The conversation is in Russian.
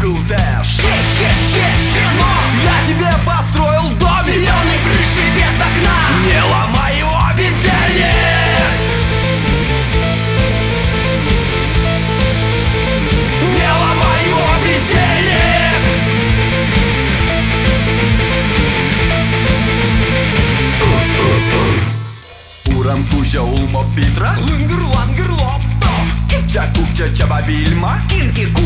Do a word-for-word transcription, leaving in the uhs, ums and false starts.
Google тест. Щ-щ-щ-щенок, Я тебе построил домик, зеленой крыши без окна. не ломай его, бездельник! Не ломай его, бездельник! Урам куча улмо Питра, Лынгр-лангр-лоп, Кукча кукча чаба бильма, кинки